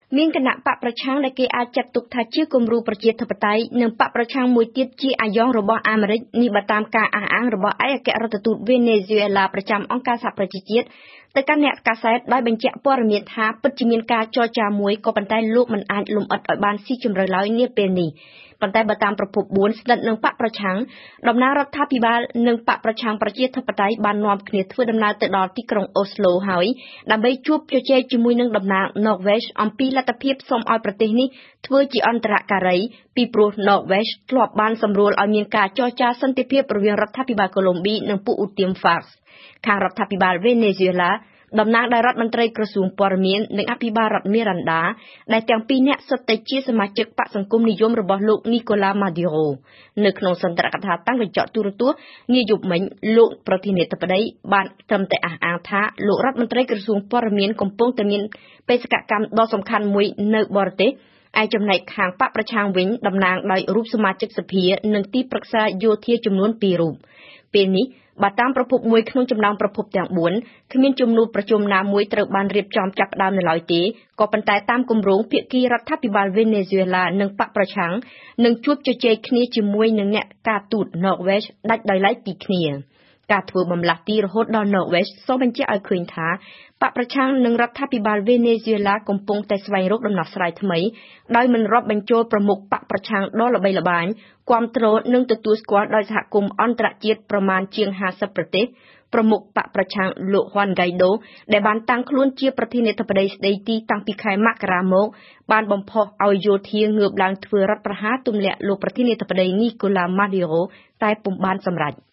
មានគណៈបកប្រឆាំងដែលគេអាចចាត់ទុកថាជាគំរូប្រជាធិបតេយ្យនិងបកប្រឆាំងមួយទៀតជាអាយ៉ងរបស់អាមេរិកនេះបើតាមការអះអាងរបស់ឯកអគ្គរដ្ឋទូតវេណេស៊ុយអេឡាប្រចាំអង្គការសហប្រជាជាតិទៅកាន់អ្នកកាសែតដោយបញ្ជាក់ព័ត៌មានថាពិតជាមានការចរចាមួយក៏ប៉ុន្តែលោកមិនអាចលំអិតឲ្យបានស៊ីជម្រៅឡើយនាពេលនេះប៉ុន្តែបើតាមប្រភព4ស្និទ្ធនឹងបកប្រឆាំងតំណាងរដ្ឋាភិបាលនិងបកប្រឆាំងប្រជាធិបតេយ្យបាននាំគ្នាធ្វើដំណើរទៅដល់ទីក្រុងអូស្លូហើយដើម្បីជួបជជែកជាមួយនឹងតំណាង Norway អំពីលទ្ធភាពសូមឲ្យប្រទេសនេះធ្វើជាអន្តរការីពីព្រោះ Norway ធ្លាប់បានសម្រួលឲ្យមានការចរចាសន្តិភាពរវាងរដ្ឋាភិបាលកូឡុំប៊ីនិងពួកឧទាម FARC ខាងរដ្ឋាភិបាលវេណេស៊ុយអេឡាតំណាងដោយរដ្ឋមន្ត្រីក្រសួងព័ត៌មាននិងអភិបាលរដ្ឋមីរ៉ាន់ដាដែលទាំងពីរនាក់សុទ្ធតែជាសមាជិកបកសង្គមនិយមរបស់លោកនីកូឡាម៉ាឌីរ៉ូនៅក្នុងសន្ទរកថាតាំងកញ្ចក់ទូរទស្សន៍នាយប់មិញលោកប្រធានាធិបតីបានត្រឹមតែអះអាងថាលោករដ្ឋមន្ត្រីក្រសួងព័ត៌មានកំពុងតែមានបេសកកម្មដ៏សំខាន់មួយនៅបរទេសឯចំណែកខាងបកប្រឆាំងវិញតំណាងដោយរូបសមាជិកសភានិងទីប្រឹក្សាយោធាចំនួន2រូបពេលនេះបើតាមប្រភពមួយក្នុងចំណោមប្រភពទាំង4គ្មានជំនួបប្រជុំណាមួយត្រូវបានរៀបចំចាប់ផ្ដើមនៅឡើយទេក៏ប៉ុន្តែតាមគម្រោងភាគីរដ្ឋាភិបាលវេណេស៊ុយអេឡានិងបកប្រឆាំងនឹងជួបជជែកគ្នាជាមួយនឹងអ្នកការទូត Norway ដាច់ដោយឡែកពីគ្នាការធ្វើបំលាស់ទីរហូតដល់ Norway សូមបញ្ជាក់ឲ្យឃើញថាបកប្រឆាំងនិងរដ្ឋាភិបាលវេណេស៊ុយអេឡាកំពុងតែស្វែងរកដំណោះស្រាយថ្មីដោយមិនរាប់បញ្ចូលប្រមុខបកប្រឆាំងដ៏ល្បីល្បាញគាំទ្រនិងទទួលស្គាល់ដោយសហគមន៍អន្តរជាតិប្រមាណជាង50ប្រទេសប្រមុខបកប្រឆាំងលោកហ៊ុនហ្គៃដូដែលបានតាំងខ្លួនជាប្រធានាធិបតីស្ដីទីតាំងពីខែមករាមកបានបំផុសឲ្យយោធាងើបឡើងធ្វើរដ្ឋប្រហារទម្លាក់លោកប្រធានាធិបតីនីកូឡាម៉ាឌីរ៉ូតែពុំបានសម្រេច